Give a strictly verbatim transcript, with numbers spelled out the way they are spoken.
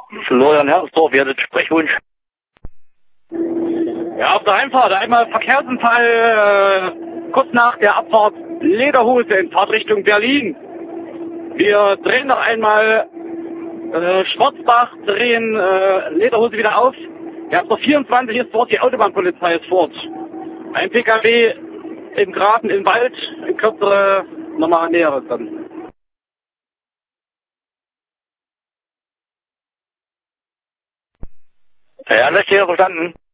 Florian Herrsdorf, ihr hattet Sprechwunsch. Ja, auf der Heimfahrt einmal Verkehrsunfall äh, kurz nach der Abfahrt Lederhose in Fahrtrichtung Berlin. Wir drehen noch einmal äh, Schwarzbach, drehen äh, Lederhose wieder auf. Ja, auf der vierundzwanzig ist dort, die Autobahnpolizei ist fort. Ein P K W im Graben im Wald, in kürzere nochmal Näheres dann. Ja, das ist ja verstanden.